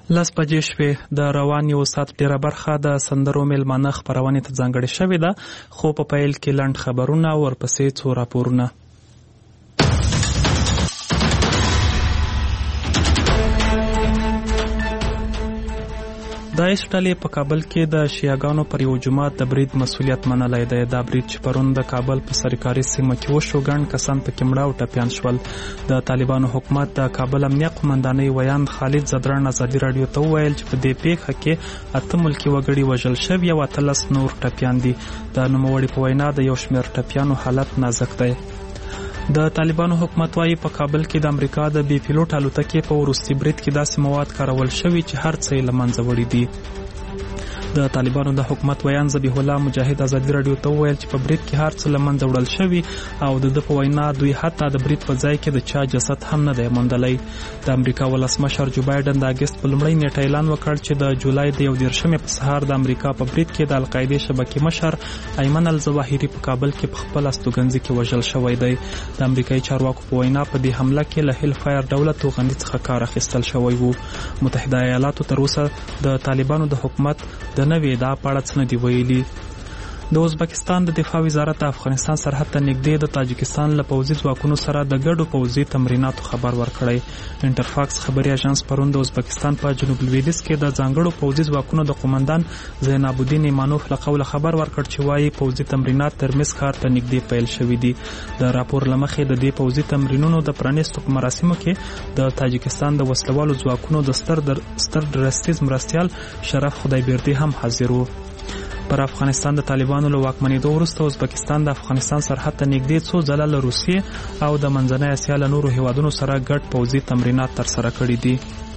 لس بجې شوې. د روان یو ساعت ډیره برخه د سندرو میلمانه خپرونې ته ځانګړې شوې ده، خو په پیل کې لنډ خبرونه، ورپسې څو راپورونه. داعش ډلې په کابل کې د شیعاګانو پر یو جومات د برید مسؤلیت منلی دی. دا برید چې پرون د کابل په سرکاري سیمه کې وشو، ګڼ کسان پکې مړه او ټپیان شول. د طالبانو حکومت د کابل امنیه قومندانۍ ویاند خالد زدران ازادي راډیو ته وویل چې په دې پیښه کې 8 ملکي وګړي وژل شوي او 13 نور ټپیان دي. د نوموړي په وینا د یو شمېر ټپیانو حالت نازک دی. د طالبانو حکومت وايي په کابل کې د امریکا د بي پیلوټ الوتکې په وروستي برید کې داسې مواد کارول شوي چې هر څه یې له منځه وړي دي. د طالبانو د حکومت ویاند ذبیح الله مجاهد ازادي راډیو ته وویل چې په برید کې هر څه له منځه وړل شوي او د په وینا دوی حتی د برید په ځای کې د چا جسد هم نه دی موندلی. د امریکا ولسمشر جو بایډن د اګست په لومړۍ نیټه اعلان وکړ چې د جولای د 21 په سهار د امریکا په برید کې د القاعدې شبکې مشر ایمن الظواهري په کابل کې په خپل استوګنځي کې وژل شوی دی. د امریکایي چارواکو په وینا په دې حمله کې له هیل فایر ډوله توغندي څخه کار اخیستل شوی وو. متحده ایالاتو تر اوسه د طالبانو د حکومت د نوې ادعا په اړه څه نه دي ویلي. د ازبکستان د دفاع وزارت افغانستان سرحد ته نږدې د تاجکستان له پوځي ځواکونو سره د ګډو پوځي تمریناتو خبر ورکړی. انټرفاکس خبري اژانس پرون د ازبکستان په جنوب لویدیځ کې د ځانګړو پوځي ځواکونو د قومندان زیناب الدین ایمانوف له قوله خبر ورکړ چې وايي پوځي تمرینات ترمز ښار ته نږدې پیل شوي دي. د راپور له مخې د دې پوځي تمرینونو د پرانیستو په مراسمو کې د تاجکستان د وسلوالو ځواکونو د ستر درستیز مرستیال شرف خدایبردي هم حاضر وو. پر افغانستان د طالبانو له واکمنېدو وروسته ازبکستان د افغانستان سرحد ته نږدې څو ځله له روسیې او د منځنۍ اسیا له نورو هیوادونو سره ګډ پوځي تمرینات ترسره کړي دي.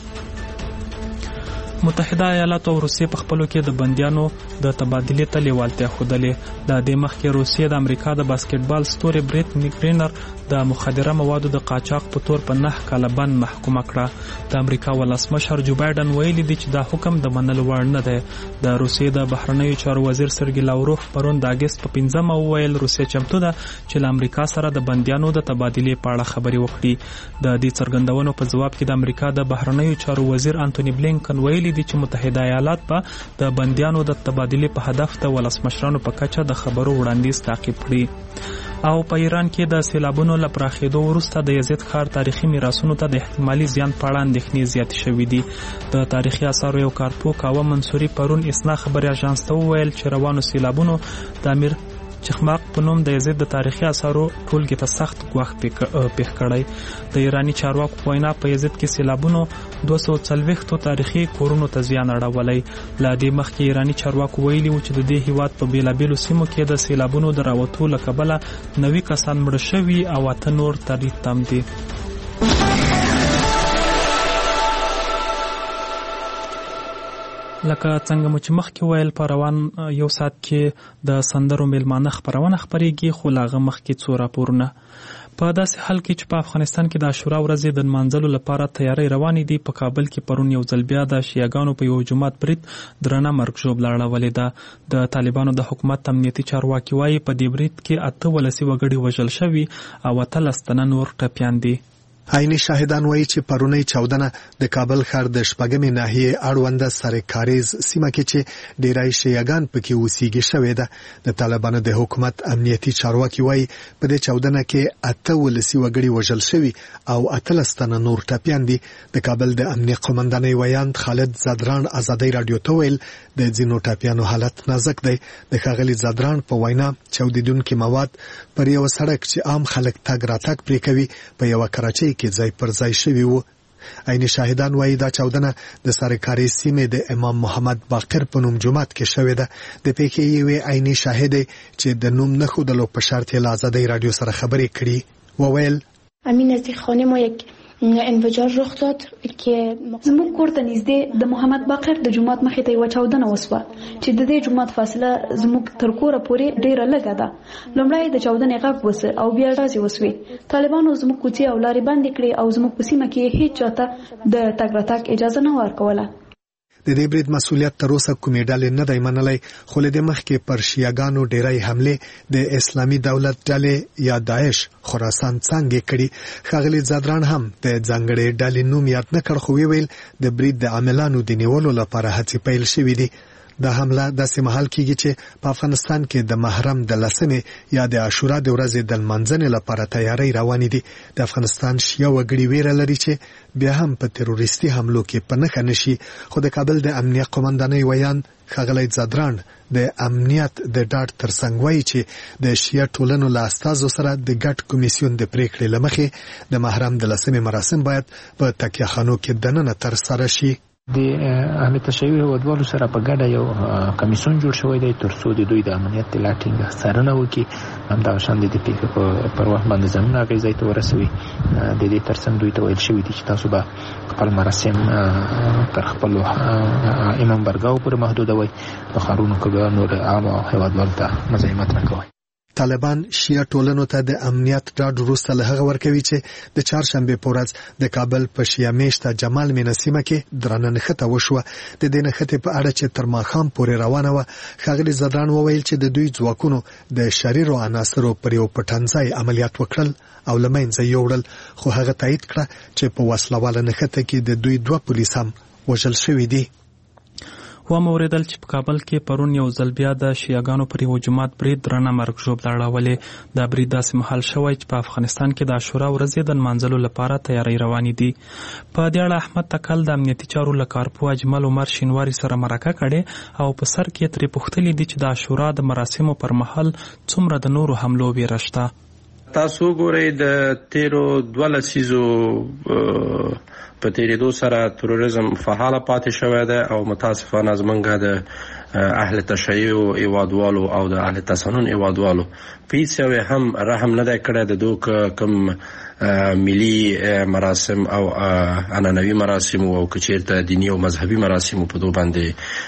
متحده ایالات او روسیې په خپلو کې د بندیانو د تبادلې ته لیوالتیا ښودلې. د دې مخکې روسیې د امریکا د باسکټبال ستوري بریت میګرینر د مخدره موادو د قاچاق په تور په 9 کاله بند محکومه کړه. د امریکا ولسمشر جو بایډن ویلي دی چې دا حکم د منلو وړ نه دی. د روسیې د بهرنیو چارو وزیر سرګی لاوروف پرون د اګست په 15 وویل روسیه چمتو ده چې له امریکا سره د بندیانو د تبادلې په اړه خبرې وکړي. د دې څرګندونو په ځواب کې د امریکا د بهرنیو چارو وزیر انټونی بلینکن ویلي دی چې متحده ایالات به د بندیانو د تبادلې په هدف د ولسمشرانو په کچه د خبرو وړاندیز تعقیب کړي. او په ایران کې د سیلابونو له پراخېدو وروسته د یزید ښار تاریخي میراثونو ته د احتمالي زیان په اړه اندېښنې زیاتې شوې دي. د تاریخي آثارو یو کارپوه کاوه منصوري پرون اسنا خبري اژانس ته وویل چې روانو سیلابونو د امیر چخماق په نوم د یزید د تاریخي آثارو ټولګې ته سخت ګواښ پیښ کړی. د ایراني چارواکو په وینا په یزید کې سیلابونو 240 تاریخي کورونو ته زیان اړولی. له دې مخکې ایراني چارواکو ویلي وو چې د دې هیواد په بیلابیلو سیمو کې د سیلابونو د راوتو له کبله 90 کسان مړه شوي او 8 نور تم دي. لکه څنګه مو چې مخکې ویل په روان یو ساعت کې د سندرو میلمانه خپرونه خپرېږي، خو له هغه مخکې څو راپورونه. په داسې حال کې چې په افغانستان کې د عاشورا ورځې د نمانځلو لپاره تیاری روانې دي، په کابل کې پرون یو ځل بیا د شیعاګانو په یو جومات برید درنه مرګ ژوبله اړولې ده. د طالبانو د حکومت امنیتي چارواکي وایي په دې برید کې 8 ولسي وګړي وژل شوي او 13 تنه نور ټپیان دي. عیني شاهدان وایي چې پرونی چاودنه د کابل ښار د شپږمې ناحیې اړونده سرکاریز سیمه کې چې ډیری شیعاګان پکې اوسېږي شوې ده. د طالبانو د حکومت امنیتي چارواکي وایي په دې چاودنه کې 8 ولسي وګړي وژل شوي او 13 تنه نور ټپیان دي. د کابل د امنیه قومندانۍ ویاند خالد زدران ازادي راډیو ته ویل د ځینو ټپیانو حالت نازک دی. د ښاغلي زدران په وینا چاودیدونکي مواد پر یو سړک چې عام خلک تګ راتګ پرې کوي په یو کراچۍ کې ځای پر ځای شوي وو. عیني شاهدان وایي دا چاودنه د سرکاري سیمې د امام محمد باقر په نوم جومات کې شوې ده. د پیښې یوې عیني شاهدې چې د نوم نه ښودلو په شرط یې له ازادۍ راډیو سره خبرې کړي وویل امین نزدیک خانه ما یک انفجار رخ داد که زموږ کور ته نږدې د محمد باقر د جومات مخې ته یوه چاودنه وسوه چې د دې جومات فاصله زموږ تر کوره پورې ډیره لږه ده. لومړی د چاودنې غږ وسه او بیا ډزې وسوې. طالبانو زموږ کوڅې او لارې بندې کړې او زموږ په سیمه کې هیڅ چاته د تګ راتګ اجازه نه ورکوله. د دې برید مسؤلیت تر اوسه کومې ډلې نه دی منلی، خو له دې مخکې پر شیعاګانو ډیری حملې د اسلامي دولت ډلې یا داعش خراسان څنګه کړي. ښاغلي زادران هم د ځانګړې ډلې نوم یاد نه کړ، خو ویل د برید د عاملانو د نیولو لپاره هڅې پیل شوې دي. دا حمله داسې مهال کیږي چې په افغانستان کې د محرم د 10 یا د عاشورا د ورځې د لمانځنې لپاره تیاری روانې دي. د افغانستان شیعه وګړي ویره لري چې بیا هم په تروریستي حملو کې په نښه نشي، خو د کابل د امنیه قومندانۍ ویان ښاغلی زادران د امنیت د ډاډ ترڅنګ وایي چې د شیعه ټولنو له استازو سره د ګډ کمیسیون د پریکړې له مخې د محرم د 10 مراسم باید په تکیه خانو کې دننه ترسره شي. د اهل تشیع هیوادوالو سره په ګډه یو کمیسیون جوړ شوی دی ترڅو د دوی د امنیت د لا ټینګه څارنه وکړي، همدغه شان د دې پیښې پر وخت باندې ځانونه هغې ځای ته ورسوي. د دې ترڅنګ دوی ته ویل شوي دي چې تاسو به خپل مراسم پر خپلو امام برګاو پورې محدودوئ، په ښارونو کې به نور عامو هیوادوالو ته مزاحمت نه کوئ. طالبان شیعه ټولنو ته د امنیت ډاډ وروسته له هغه ورکوي چې د چهارشنبې په ورځ د کابل په شیعه میشته جمال مینه سیمه کې درنه نښته وشوه. د دې نښتې په اړه چې تر ماښام پورې روانه وه، ښاغلي زادران وویل چې د دوی ځواکونو د شریرو عناصرو پر یو پټنځای عملیات وکړل او له منځه یوړل، خو هغه تایید کړه چې په وسلواله نښته کې د دوی 2 پولیس هم وژل شوي دي. واوریدل چې په کابل کې پرون یو ځل بیا د شیعاګانو پر یو جماعت برید درنه مرګ ژوبله اړولې. دا برید داسې مهال شوی چې په افغانستان کې د عاشورا ورځې د نمانځلو لپاره تیاری روانې دي. په دې اړه احمد تکل د امنیتي چارو له کارپو اجمل عمر شینواري سره مرکه کړې او په سر کې ترې پوښتلي دي چې د عاشورا د مراسمو پر مهال څومره د نورو حملو ویره شته. تاسو ګورئ د تیرو 2 لسیزو په تیریدو سره تروریزم فعاله پاتې شوی دی او متاسفانه زمونږ د اهل تشیع هیوادوالو او د اهل تسنن هیوادوالو په هیڅ یو هم رحم نه دی کړی د دوی کوم ملي مراسم او عنعنوي مراسم او که چیرته دیني او مذهبي مراسم په دوی باندې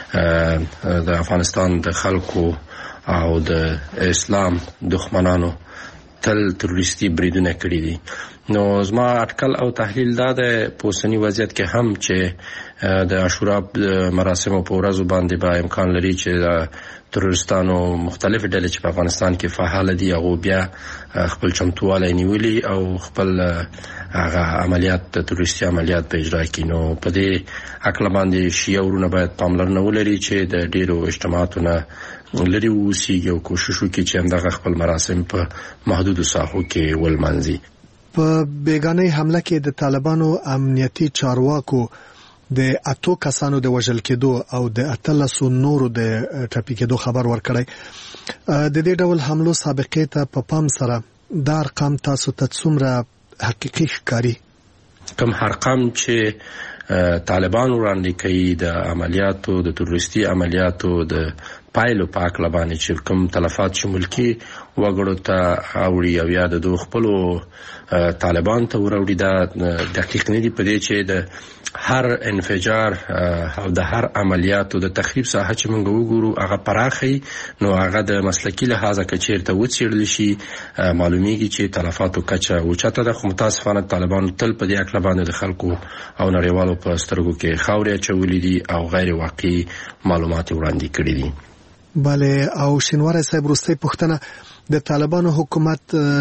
د افغانستان د خلکو او د اسلام دښمنانو تل تروریستي بریدونه کړي دي. نو زما اټکل او تحلیل دا د اوسني وضعیت کې هم چې د عاشورا مراسمو په ورځو باندې به امکان لري چې د تروریستانو مختلف ډلې چې په افغانستان کې فعال دي هغه بیا خپل چمتوالی نیولي او خپل هغه عملیات تروریستي عملیات په اجرا کړي. نو په دې عقل باندې شیعه ورونه باید پاملرنه ولري چې د ډیرو اجتماعاتو نه لري اوسیږي او کوشش وکړي چې همدغه خپل مراسم په محدودو ساحو کې ولمانځي. په بیګانۍ حمله کې د طالبانو امنیتي چارواکو د 8 کسانو د وژل کېدو او د 13 نورو د ټپي کېدو خبر ورکړی. د دې ډول حملو سابقې ته په پام سره دا ارقام تاسو ته څومره حقیقي ښکاري؟ کوم ارقام چې طالبان وړاندې کوي د عملیاتو د تروریستي عملیاتو د پایلو په اړه باندې چې کوم تلفات چې ملکی وګړو ته اوړي او یا د دوه خپلو طالبان ته وروړي دا دقیق نه دي په دې چې د هر انفجار او د هر عملیاتو د تخریب ساحه چې موږ وګورو هغه پراخي نو هغه د مسلکی لحاظه کې چیرته وڅېړل شي معلومیږي چې تلفاتو کچه اوچته ده. خو متاسفانه طالبان تل په دې اړه باندې د خلکو او نړیوالو په سترګو کې خاورې اچولې دي او غیر واقعي معلومات وړاندې کړي دي. بله او شینواری صاحب وروستۍ پوښتنه، د طالبانو حکومت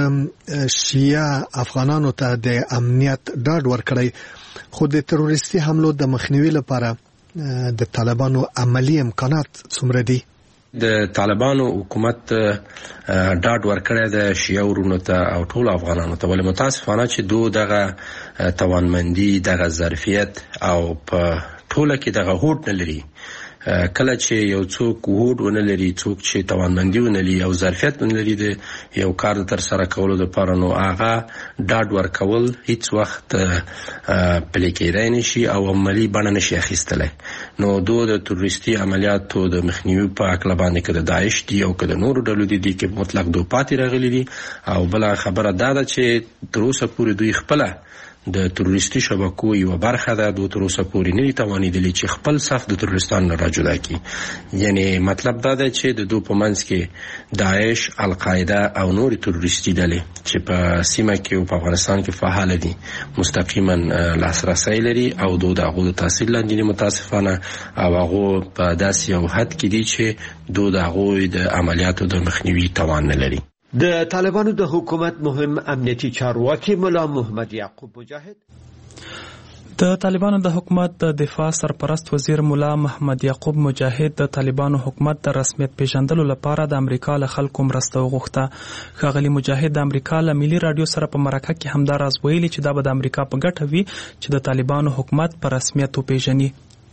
شیعه افغانانو ته د امنیت ډاډ ورکړی، خو د تروریستي حملو د مخنیوي لپاره د طالبانو عملی امکانات څومره دي؟ د طالبانو حکومت ډاډ ورکړی د شیعه ورونو ته او ټول افغانانو ته، ولې متاسفانه چې دوی دغه توانمندي دغه ظرفیت او په ټوله کې دغه هوډ نه لري. کله چې یو څوک هوډ ونه لري، څوک چې توانمندي ونه لري او ظرفیت ونه لري د یو کار تر سره کولو لپاره، نو هغه ډاډ ورکول هیڅ وخت پلي کېدای نشي او عملی بڼه نشي اخیستلی. نو دوی د تروریستي عملیاتو د مخنیوي په اړه باندې که د داعش دي او که د نورو ډلو دي کې مطلق دوی پاتې راغلي دي. او بله خبره دا ده چې تر اوسه پورې دوی خپله د تروریستي شبکو یو برخه ده. دوی تر اوسه پورې نه دي توانېدلي چې خپل صف د تروریستانو نه راجدا کړي. یعنی مطلب دا دی چې د دوی په منځ کې داعش، القاعده او نور تروریستي ډلې چې په سیمه کې او په افغانستان کې فعال دي مستقیما لاسرسی لري او دوی د هغو د تاثیر لاندې دي متاسفانه، او هغه په داسې یو حد کې دي چې دوی د هغوی د عملیاتو د مخنیوي توان نه لري. د طالبانو د حکومت مهم امنیتي چارواکي ملا محمد یعقوب مجاهد د طالبانو د حکومت د دفاع سرپرست وزیر ملا محمد یعقوب مجاهد د طالبانو حکومت د رسمیت پیژندلو لپاره د امریکا له خلکو مرسته وغوښته. ښاغلي مجاهد د امریکا له ملي رادیو سره په مرکه کې همدا راز ویلي چې دا به د امریکا په ګټه وي چې د طالبانو حکومت په رسمیت وپیژني.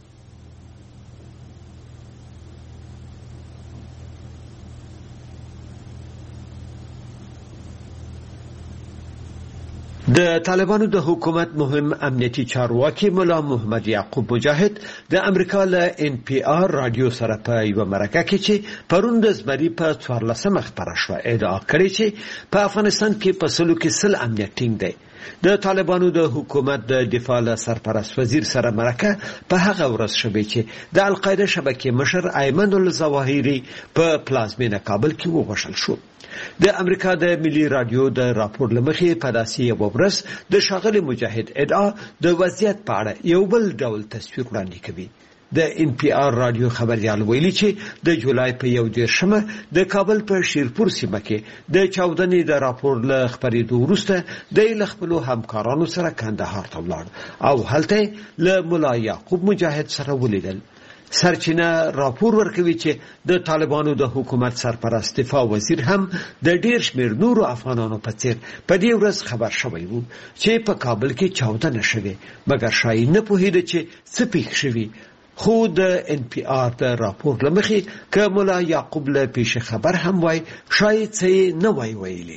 د طالبانو د حکومت مهم امنیتي چارواکي ملا محمد یعقوب مجاهد د امریکا له NPR رادیو سره په یو مرکه کې چې پرون د زمري په 14 خبره شو ادعا کړې چې په افغانستان کې په سلو کې سل امنیت ټینګ دی. د طالبانو د حکومت د دفاع له سرپرست وزیر سره مرکه په هغه ورځ شوه چې د القاعده شبکې مشر ایمن الظواهری په پلازمینه کابل کې ووژل شو. د امریکا د ملي رادیو د راپور لمخې په داسې یو ورځ د ښاغلي مجاهد ادعا د وضعیت په اړه یو بل ډول تصویر وړاندې کوي. د NPR رادیو خبريال ویلي چې د جولای په 11 د کابل په شیرپور سیمه کې د چاودنې د راپور له خبرېدو وروسته د خپل همکارانو سره کندهار ته ولاړ او هلته له ملا یعقوب مجاهد سره ولیدل. سرچینه راپور ورکوي چې د طالبانو د حکومت سرپرست دفاع وزیر هم د ډیر شمیر نورو افغانانو په څیر په دې ورځ خبر شوی وو چې په کابل کې چاودنه شوه، مګر شای نه پوهیده چې څه پیښ شوی. خو د NPR د راپور لمخې که ملا یعقوب له پیش خبر هم وای شاید څه نه وای ویلي.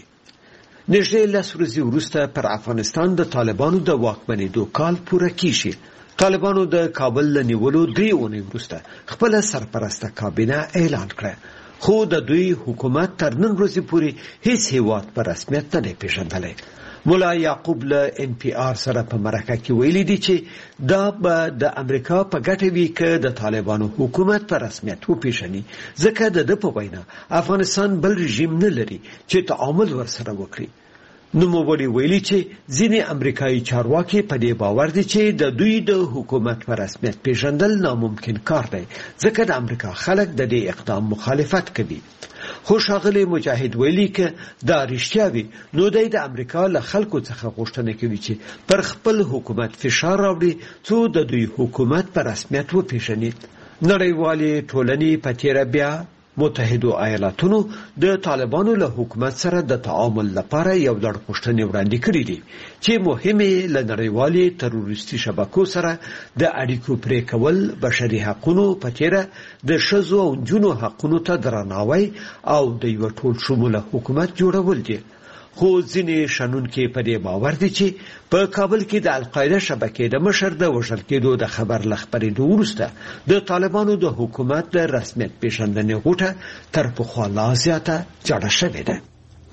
نږدې 10 ورځې وروسته پر افغانستان د طالبانو د واکمنېدو کال پوره کیږي. طالبانو د کابل له نیولو 3 اونۍ وروسته خپل سرپرسته کابینه اعلان کړه، خو د دوی حکومت تر نن ورځې پورې هیڅ هیواد په رسمیت نه پیژندلی. ملا یعقوب له NPR سره په مرکه کې ویلي دي چې دا به د امریکا په ګټه وي که د طالبانو حکومت په رسمیت وپیژني، ځکه د په وینا افغانستان بل رژیم نه لري چې تعامل ورسره وکړي. نوموړي ویلي چې ځینې امریکایي چارواکي په دې باور دي چې د دوی د حکومت په رسمیت پیژندل ناممکن کار دی، ځکه د امریکا خلک د دې اقدام مخالفت کوي. خو ښاغلي مجاهد ویلي که دا رښتیا وي نو د امریکا له خلکو څخه غوښتنه کوي چې پر خپل حکومت فشار راوړي څو د دوی حکومت په رسمیت وپیژني. نړیوالې ټولنې په تیره بیا متحده ایالاتونو د طالبانو له حکومت سره د تعامل لپاره یو لړ غوښتنې وړاندې کړې دي چې مهمه له نړیوالې تروریستي شبکو سره د اړیکو پرې کول، بشري حقوقو په تیره د ښځو او نجونو حقوقو ته درناوی او د یو ټول شموله حکومت جوړول دي. خو ځینې شنونکي په دې باور دي چې په کابل کې د القاعده شبکې د مشر د وژل کېدو د خبر له خبرېدو وروسته د طالبانو د حکومت د رسمیت پیژندنې غوټه تر پخوا لا زیاته جوړه شوې ده.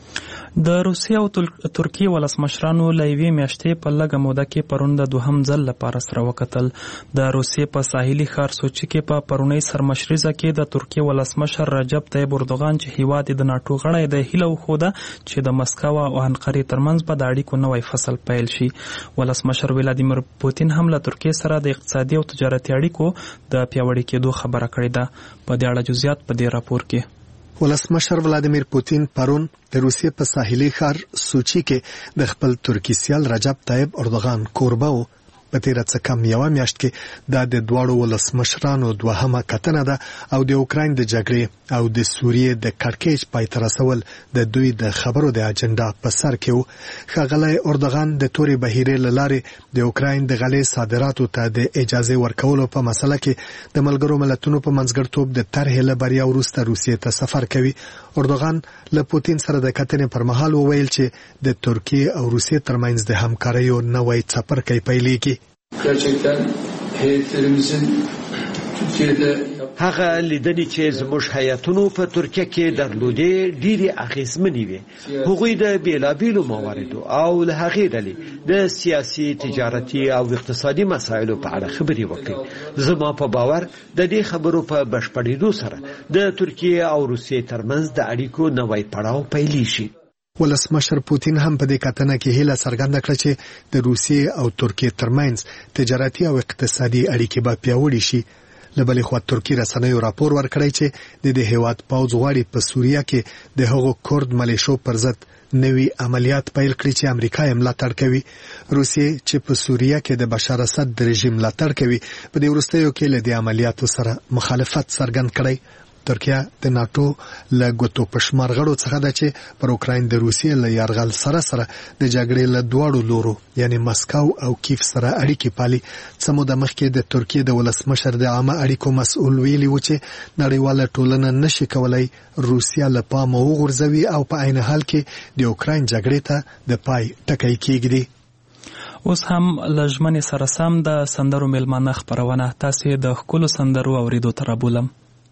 د روسیې او ترکیې ولسمشرانو له یوې میاشتې په لږه موده کې پرون د دوهم ځل لپاره سره وکتل. د روسیې په ساحلي ښار سوچي کې په پرونۍ سرمشریزه کې د ترکیې ولسمشر رجب طیب اردوغان چې هیواد د ناټو غړی دی هیله وښوده چې د مسکو او انقرې ترمنځ به د اړیکو نوی فصل پیل شي. ولسمشر ولادیمیر پوتین هم له ترکیې سره د اقتصادي او تجارتي اړیکو د پیاوړي کېدو خبره کړې ده. په دې اړه جزئیات په دې راپور کې. ولسمشر ولادیمیر پوتین پرون د روسیې په ساحلي ښار سوچي کې د خپل ترکی سیال رجب طیب اردوغان کوربه و. په تیره څه کم یوه میاشت کې دا د دواړو ولسمشرانو دوهمه کتنه ده او د اوکراین د جګړې او د سوریې د کړکېچ پای ته رسول د دوی د خبرو د اجنډا په سر کې و. ښاغلی اردوغان د تورې بهیرې له لارې د اوکراین د غلې صادراتو ته د اجازې ورکولو په مسله کې د ملګرو ملتونو په منځګړیتوب د طرحې له بریا وروسته روسیې ته سفر کوي. اردوغان له پوتین سره د کتنې پر مهال وویل چې د ترکیې او روسیې ترمنځ د همکاریو نوی څپرکی پیلېږي. Gerçekten heyetlerimizin هغه لیدنې چې زموږ هیاتونو په ترکیه کې درلودې ډېرې اغیزمنې وې. هغوی د بیلابیلو مواردو او له هغې ډلې د سیاسي، تجارتي او اقتصادي مسایلو په اړه خبرې وکړې. زما په باور د دې خبرو په بشپړېدو سره د ترکیه او روسیې ترمنځ د اړیکو نوی پړاو پیلېږي. ولسمشر پوتین هم په دې کتنه کې هیله څرګنده کړه چې د روسیې او ترکیې ترمنځ تجارتي او اقتصادي اړیکې به پیاوړې شي. له بلې خوا ترکیه رسنیو راپور ورکړی چې د دې هیواد پوځ غواړي په سوریه کې د هغو کورد ملیشو پر ضد نوي عملیات پیل کړي چې امریکا یې ملاتړ کوي. روسیې چې په سوریه کې د بشار اسد د رژیم ملاتړ کوي په دې وروستیو کې له دې عملیاتو سره مخالفت څرګند کړی. ترکیه د ناتو له ګوتو پشمار غړو څخه ده چې پر اوکراین د روسیې له یرغل سره د جګړې له دواړو لورو یعنی مسکو او کیف سره اړیکې پالي. څه موده مخکې د ترکیه د ولسمشر د عامه اړیکو مسؤل ویلي و چې نړیواله ټولنه نشي کولای روسیه له پامه وغورځوي او په عین حال کې د اوکراین جګړې ته د پای ټکی کېږدي. اوس هم لژمنې سره سم د سندرو میلمانه خپرونه تاسې د ښکلو سندرو اوریدو ته رابولم.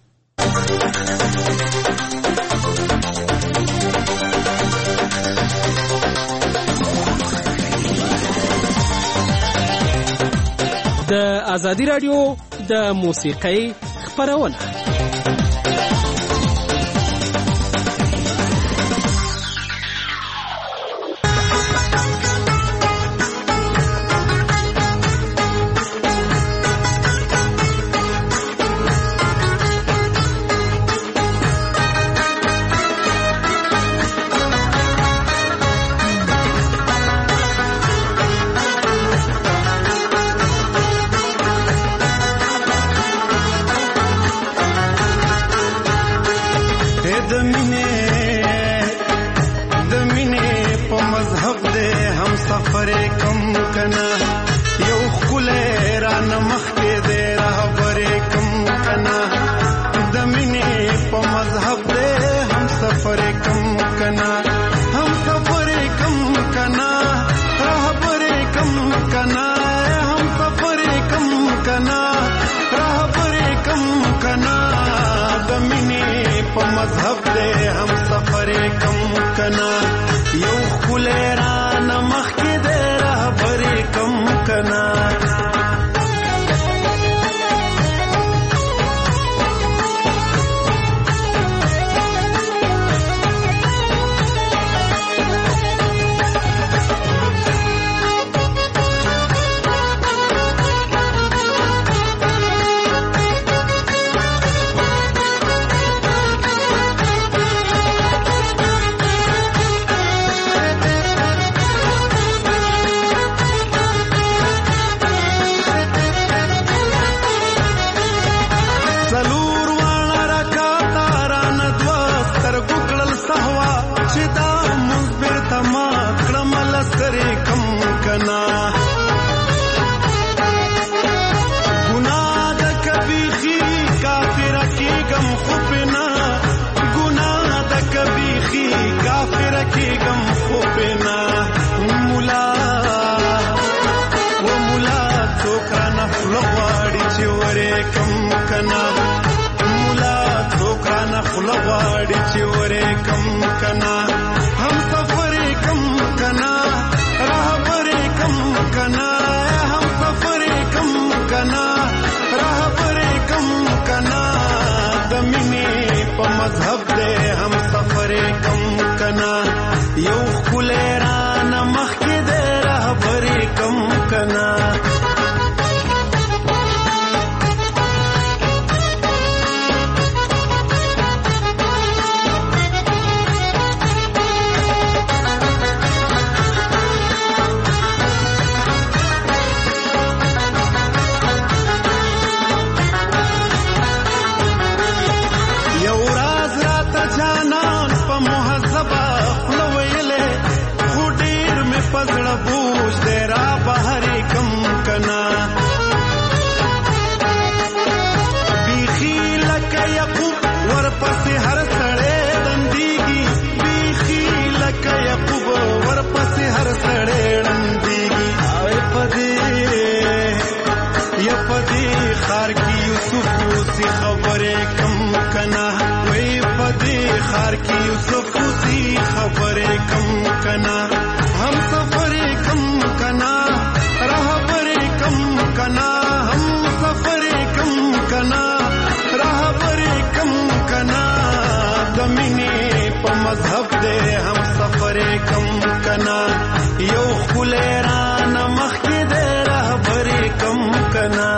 د ازادي رادیو د موسیقۍ خپرونه. خار کی یوسف سی خبرې کم کنا وای پدې خار کې یوسف سی خبرې کم کنا هم سفرې کم کنا راهبرې کم کنا هم سفرې کم کنا راهبرې کم کنا د مینې په مذهب دې هم سفرې کم کنا یو خلران مخکې دې راهبرې کم کنا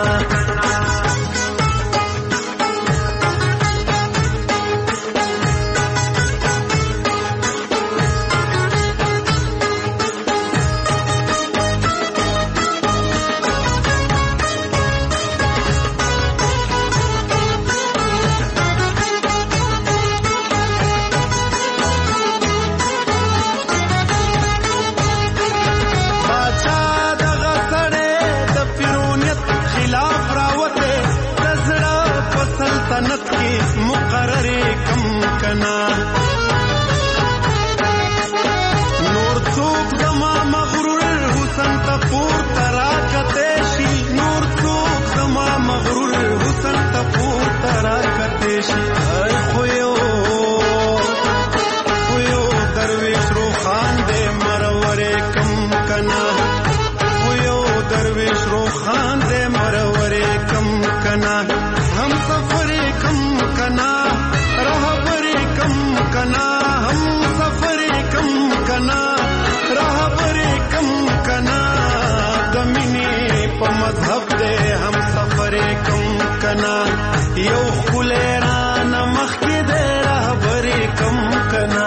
یو خلران مخکې دې راهبرې کم کنا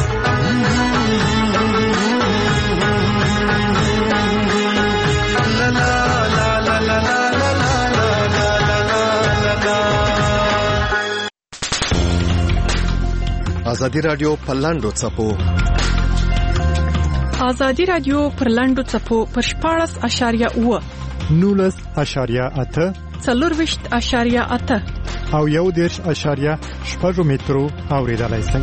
لا لا لا لا لا لا ازادي رادیو په لاندو څپو ازادي رادیو پر لاندو څپو پر 14.8 19.8 4.8 او 1.8 مترو اوریدلای شئ.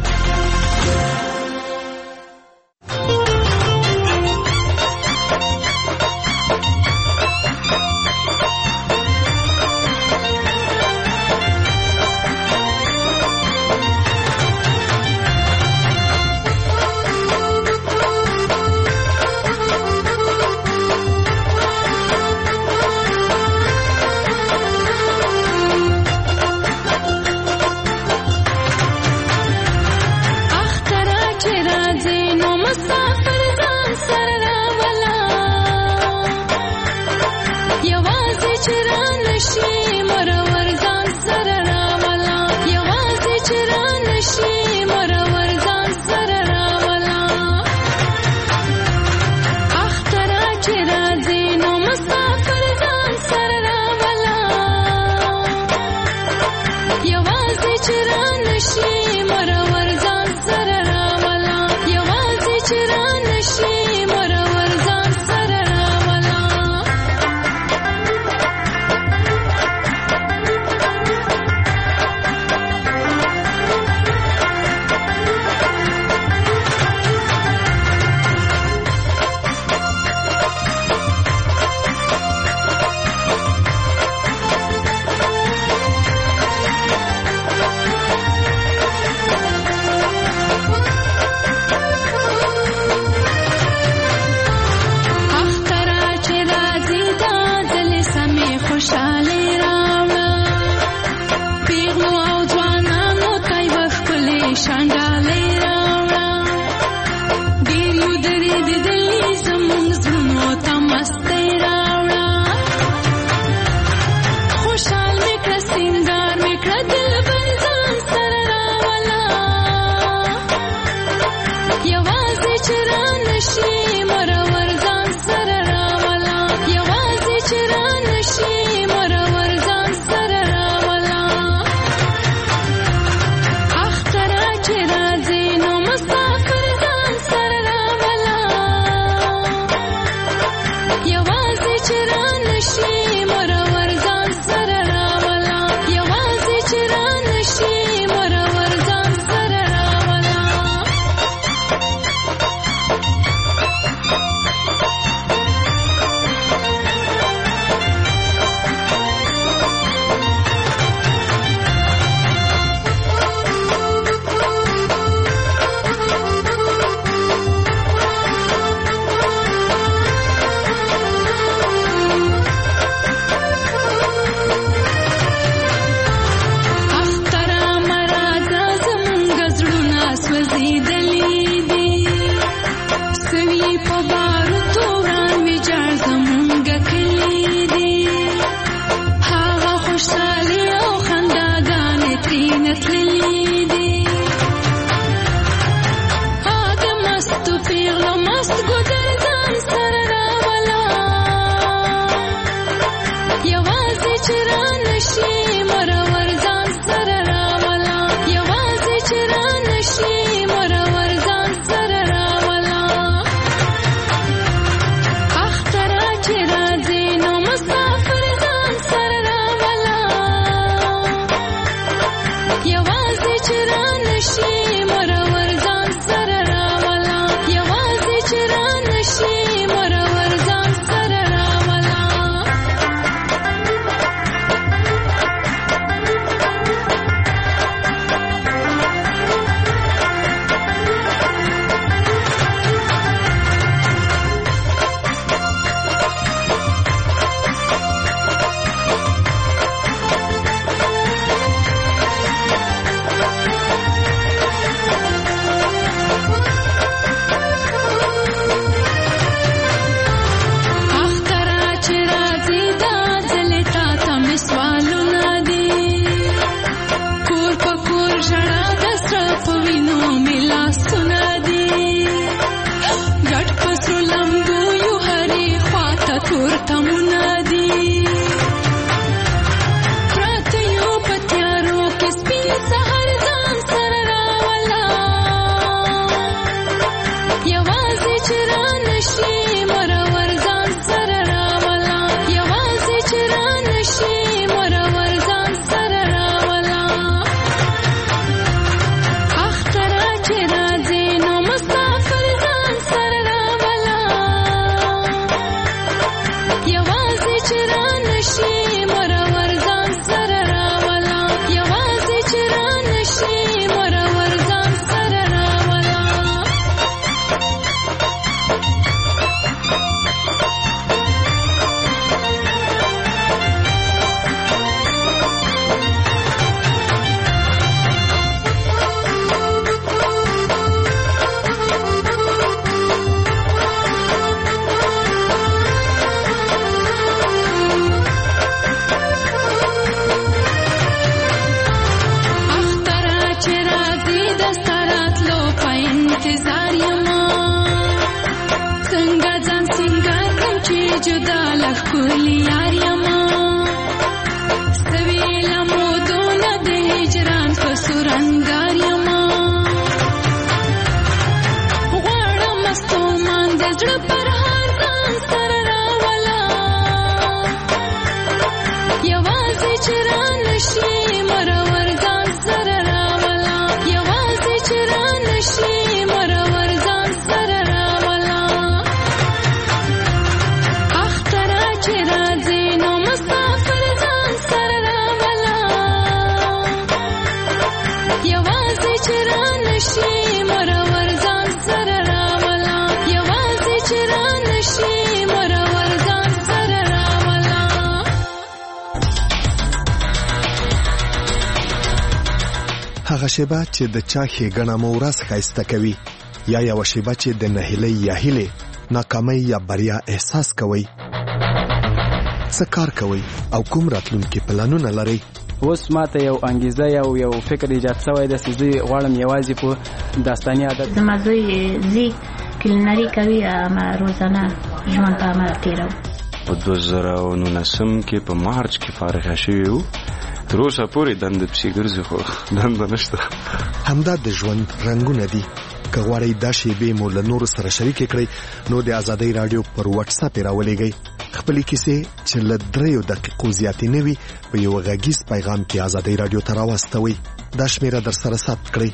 هغه شیبه چې د چا ښېګڼه مو ورځ ښایسته کوي، یا یوه شیبه چې د نهیلۍ یا هیلې، ناکامۍ یا بریا احساس کوئ. څه کار کوئ او کوم راتلونکي پلانونه لرئ؟ اوس ماته یو انګیزه یو فکر ایجاد شوی دی چې زه غواړم یوازې په داستاني عادت زما زوی زی کلینري کوي، ما روزانه ژوند په عمل تېروم. په 2019 کې په مارچ کې فارغه شوی وو، تر اوسه پورې دنده پسې ګرځي خو دنده نشته. همدا د ژوند رنګونه دي. که غواړئ دا شیبې مو له نورو سره شریکې کړئ نو د آزادۍ راډیو پر واتس اپ راولېږئ. خپلې کیسې چې له 3 دقیقو زیاتې نه وي په یو غږیز پیغام کې آزادۍ راډیو ته راواستوئ. دا شمیره در سره ثبت کړئ: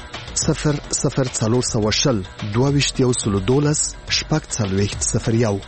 00420 22 40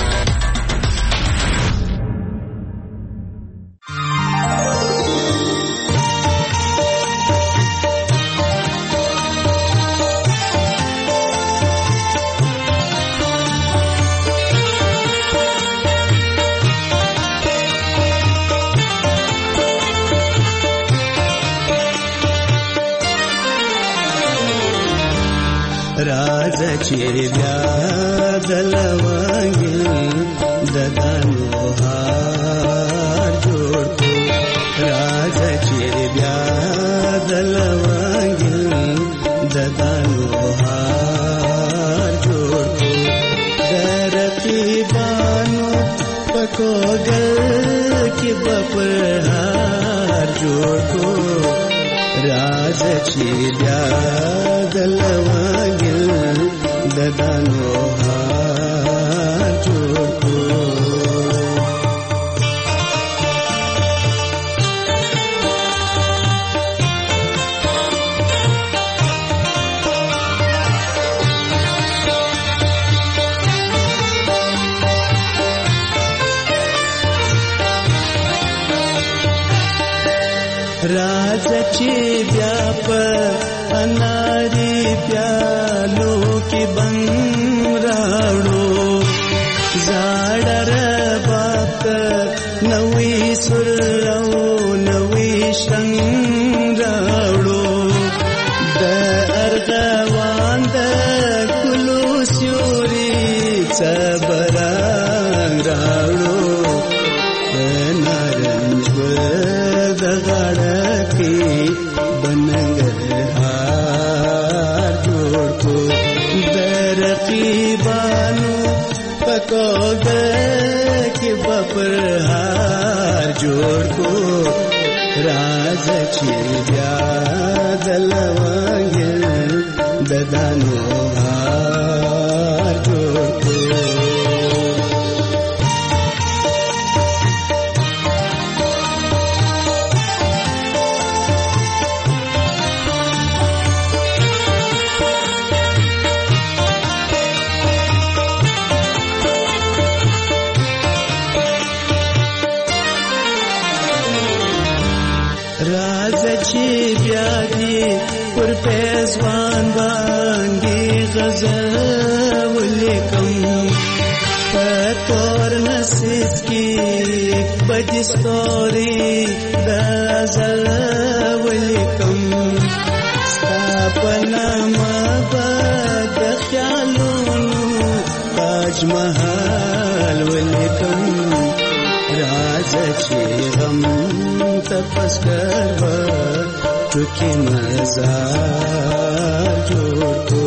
راځه چې بیا دلوانګل ددانو هار جوړ کو، راځه چې بیا دلوانګل ددانو هار جوړ کو، درقیبانو پکوګل کې بپر هار جوړ کو، راځه چې بیا دلوانګل ددانو هار جوړ کو. راځه چې بیا په اناري پیالو کې بنګ راوړو، زاړه رباب نوې سر او نوې شنګ راوړو، د ارغوان د ګلو سیوري صبران راوړو، نارنج د غاړه کې بنګرهار جوړ کو، د رقیبانو پکوګل کې بپرهار جوړ کو، راځه چې بیا دلوانګل ددانو هار جوړ کو. راځه چې بیا دې پر پیزوان باندې غزل ولیکم، په تور نصیب کې بدې ستوري د ازل ولیکم، ستا په نامه به د خیالونو تاج محل ولیکم، راځه چې غم تپس کروا چوکی مزار جوړ کو،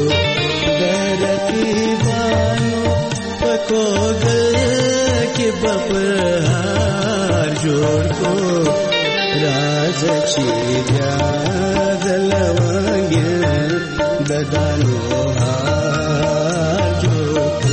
درقیبانو پکوګل کې بپرهار جوړ کو، راځه چې بیا دلوانګل ددانو هار جوړ کو.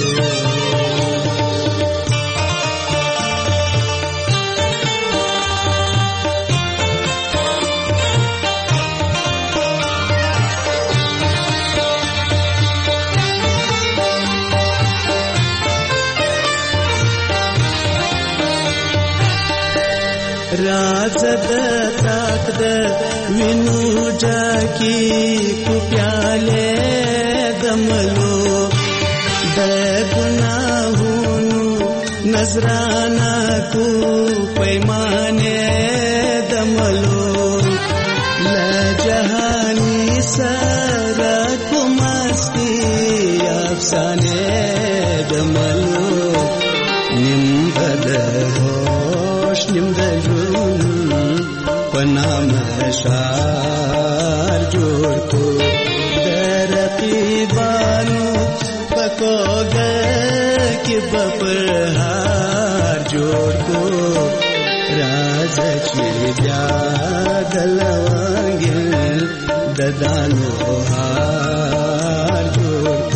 تاک د وینو ډکی کو پیاله دملو د ګناهونو نظرانا کو پیمانه دملو لا جهانی سره کو مستی افسانه دملو نیم بد هوش نیم د ژوند پنام شار جوړ کو درقیبانو پکوګه کې بپهار جوړ کو راز چې بیا دلوانګل ددانو هار جوړ کو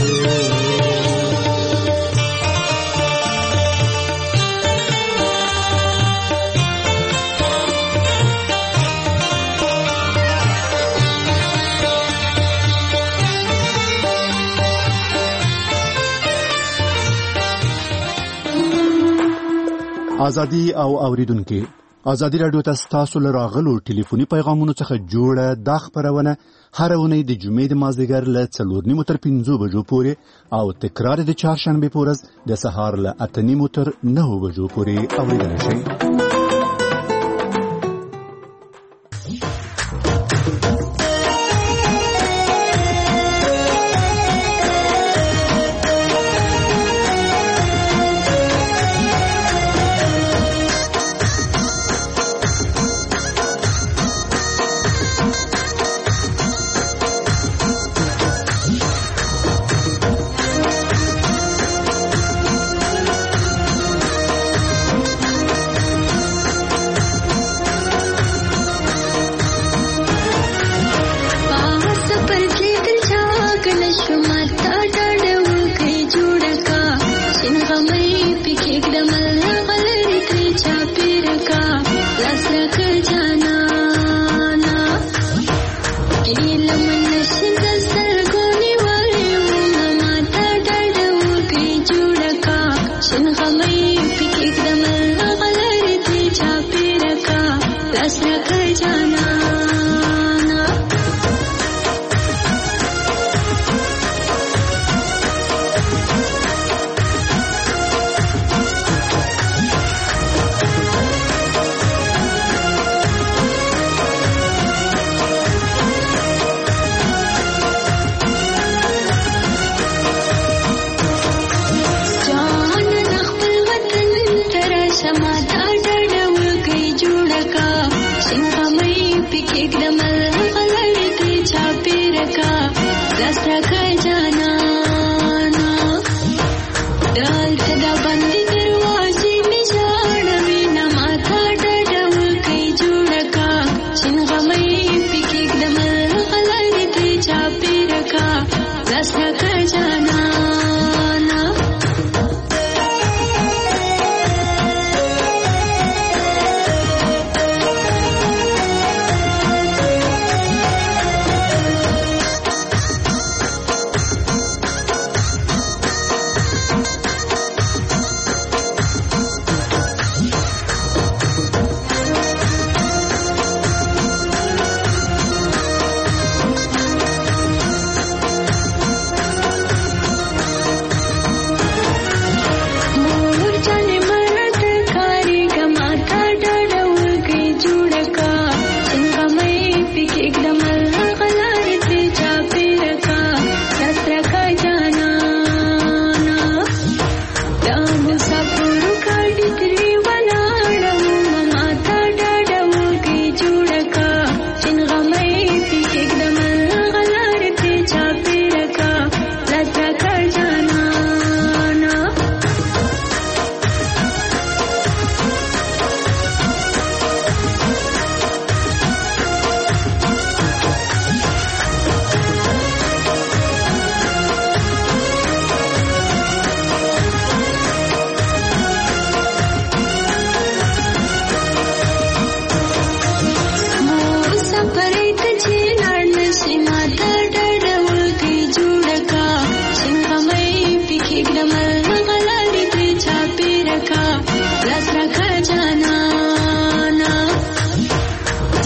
ازادي او اوریدونکو ازادي رادیو تاسو له راغلو ټلیفوني پیغامونو څخه جوړه د خبرونه هر ونې د جمعې د مازدیګر له 4:30 تر 5 بجو پورې او تکرار د چهارشنبه پورز د سهار له 8:30 تر 9 بجو پورې اوریدل شي.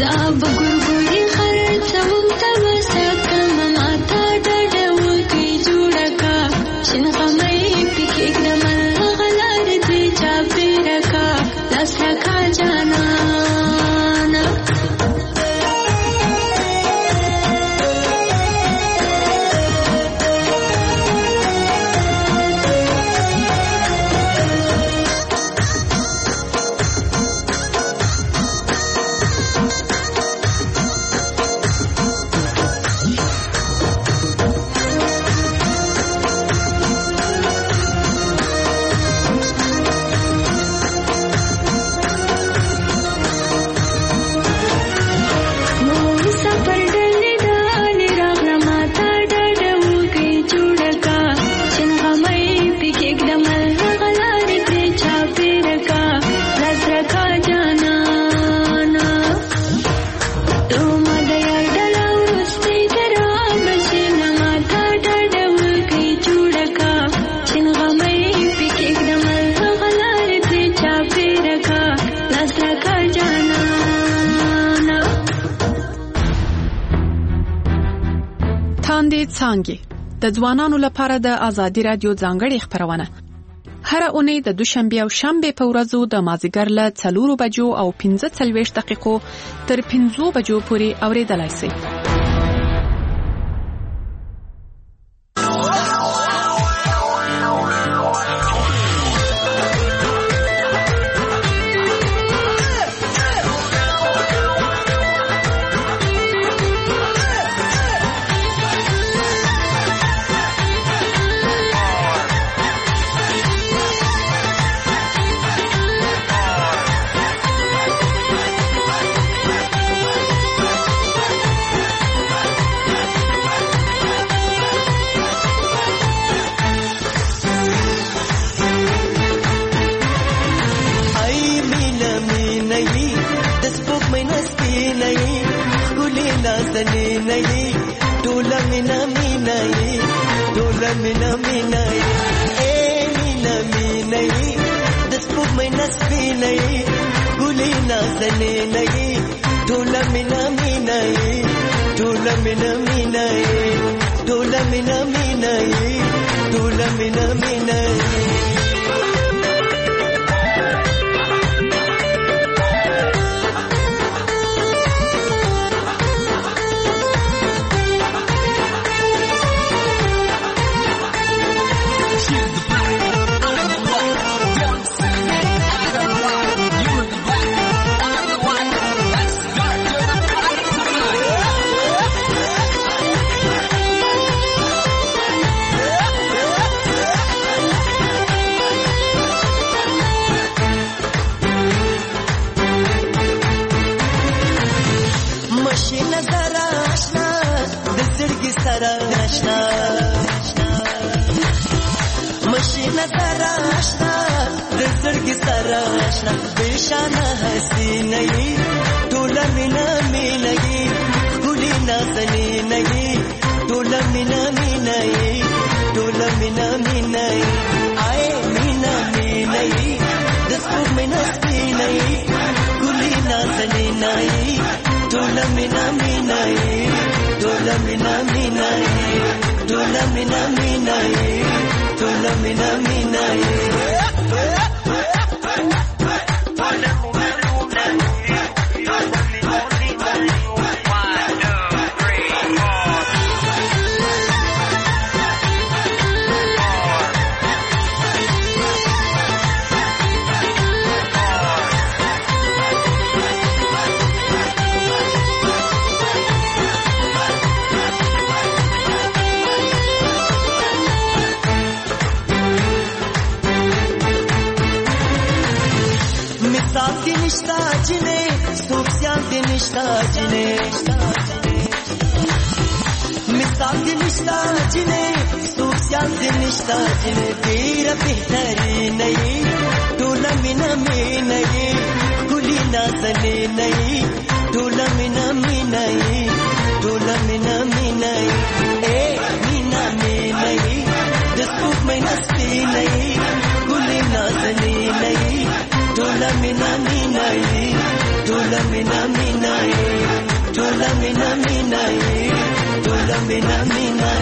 زاب ګورګوري خرڅوم تبسکم ماته ډډو کې جوړه کا شین غمې پکې کړم غلار دې چا پیرکا لاس راکا جانا څانګې د ځوانانو لپاره د ازادي رادیو ځانګړې خبرونه هر اونۍ د دوشنبه او شنبه په ورځو د مازیګر له 4 بجو او 15 دقیقو تر 5 بجو پورې اوریدلای شئ. Tula mina minae मिना मिना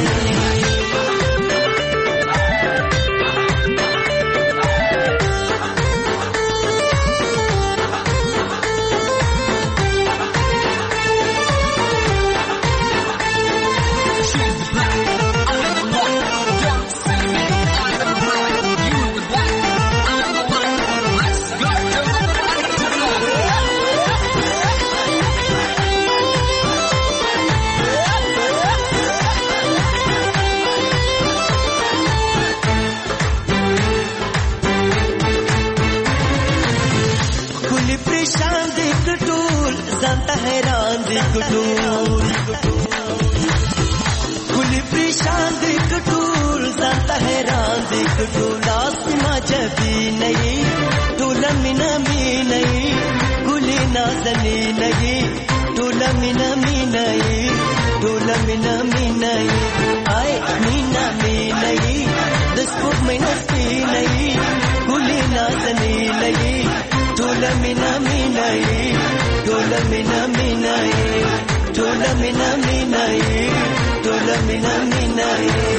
कुली परेशान दिख टूल जाता है रान दिख टूल आसमा जबी नहीं टूल मिना मी नहीं कुली नाजनी नहीं टूल मिना मी नहीं टूल मिना मी नहीं आए मीना मी नहीं दस्पुक में नस्ती नहीं कुली नाजनी नहीं टूल मिना मी नहीं टूल मिना मी नहीं टूल मिना मी नहीं टूल मिना मी नहीं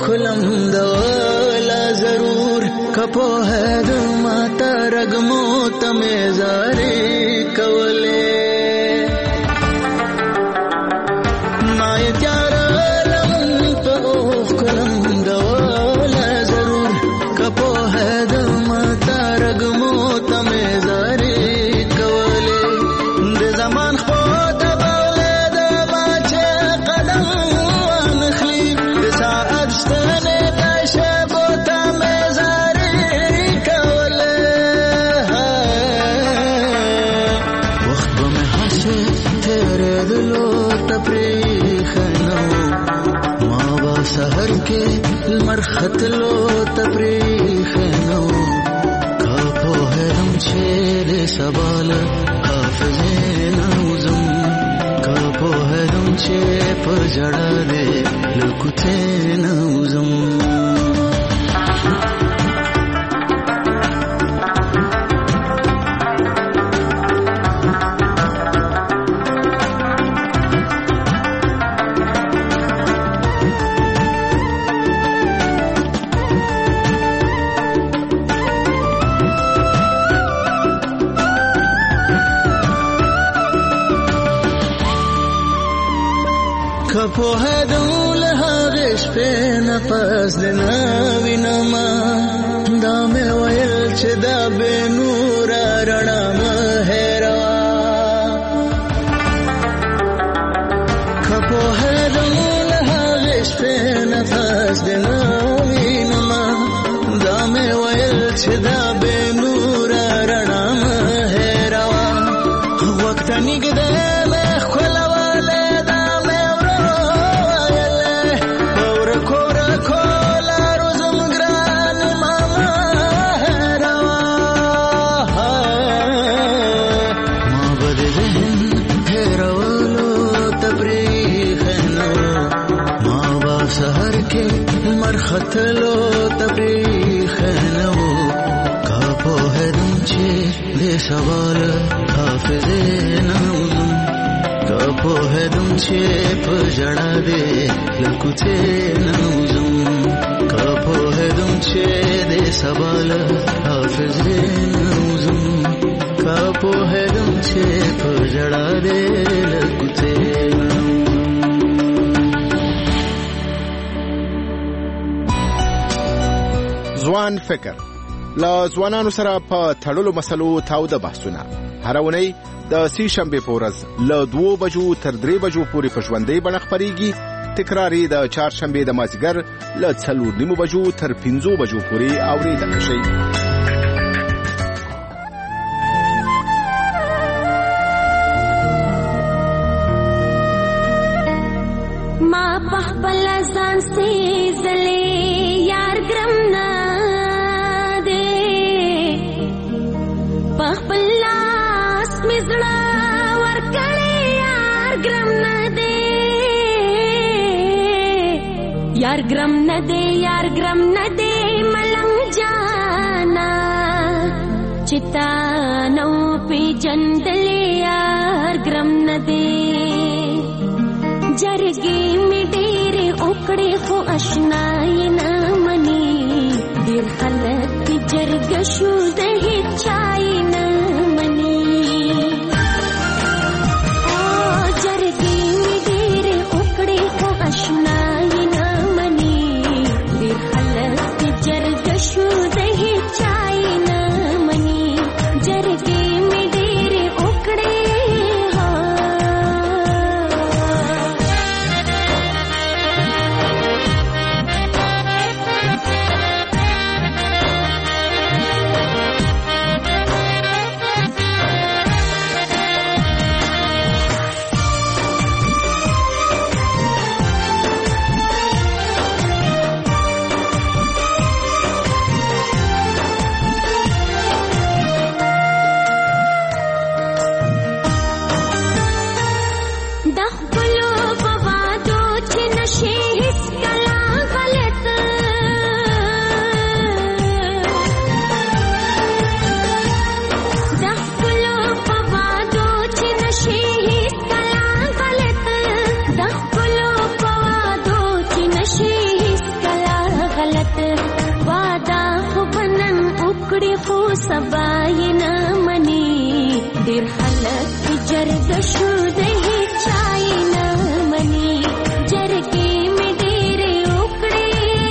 خلم دولا ضرور کپو ہے د ماتا رګمو تمه زاري کولې ما یار لم په خلم دولا ضرور کپو ہے د ماتا رګمو تمه زاري کولې د زمان خو د بولې د باچه قدم ونخلي د ساعت ستنه کښبو تمه زاري کولې وخت به مې هسه تیرې دلو تپریخنو ما با سحر کې المرختلو تپریخنو کاپو هرم چې سوال حافظین وزم کاپو هرم چې په جړه دې لکوتین وزم کپو هدول هغش په نفس دنا وینما دا مې ویل چې دا به نور رڼا مهروا کپو هدول هغش په نفس دنا وینما دا مې ویل چې دا به نور رڼا مهروا وخت نګده خطلو تبریخنو کاپو هدم چې دې سوال حافظین وزم کاپو هدم چې په جړه دې لکوتین وزم کاپو هدم چې دې سوال حافظین وزم کاپو هدم چې په جړه دې لکوتین ځوان فکر لا ځوانانو سره په تړلو مسلو تاوده بحثونه هر ونی د سې شنبه په ورځ له 2 بجو تر 3 بجو پورې په ژوندۍ بڼه خپرېږي تکراري د چهارشنبه د مازیګر له 4:30 بجو تر 5 بجو پورې اورېدل شي ما پخپل ځان سي زلي یار ګرم نه پخپل لاس مزړه ورکړې یار ګرم نه دې یار ګرم نه دې یار ګرم نه دې ملنګ جانا چتا نو پی جندلې یار ګرم نه دې جرګې می ډېرې اوکړې خو آشنای نه مني ډېر خلک جرګ شو د هیچای نه مني جرګې می ډېرې اوکړې خو آشنای نه مني ډېر خلک جرګ شو د هیچای نه مني جرګې می ډېرې اوکړې غلط وادا خو بنن وکړي خو سبا یې نه مني ډېر خلک جرګ شو د هیچا یې نه مني جرګې مې ډېرې وکړې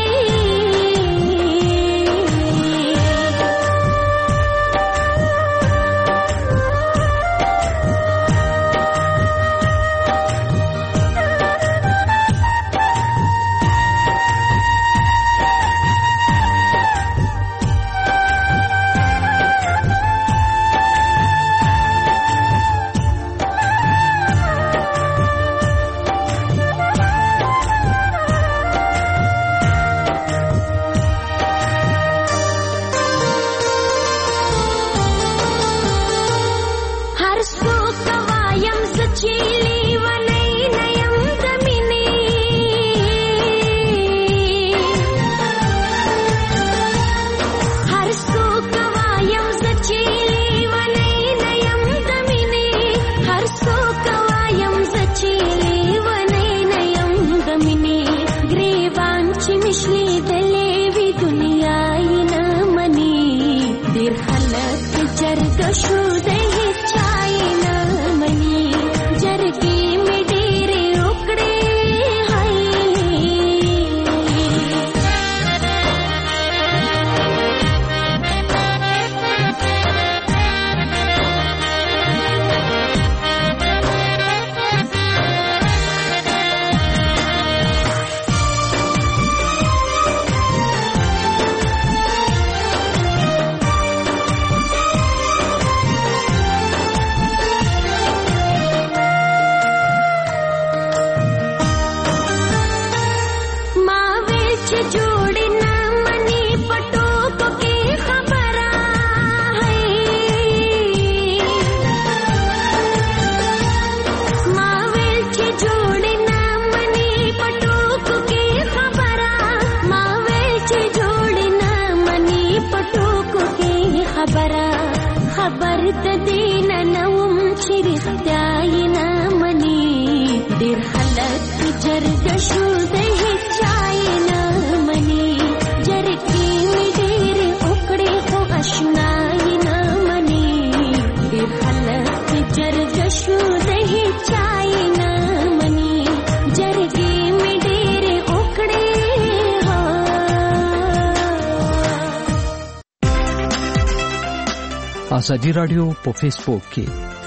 आजादी राडियो په فیسبوک کې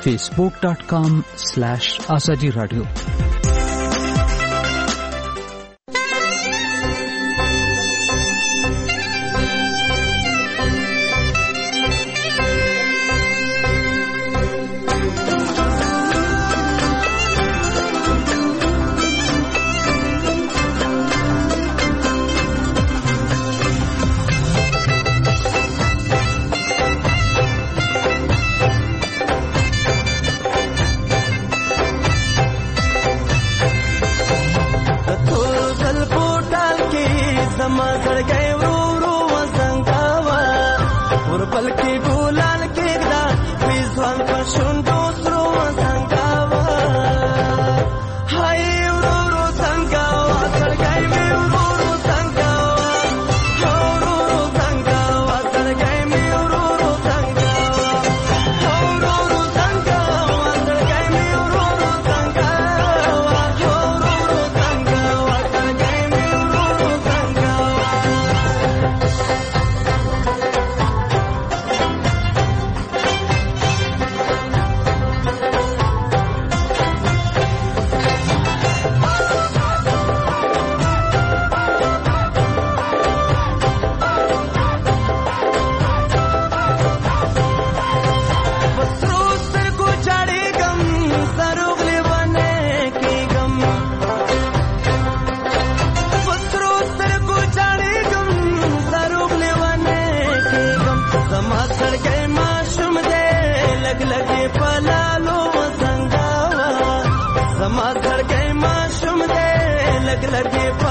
facebook.com/azadi radio लगे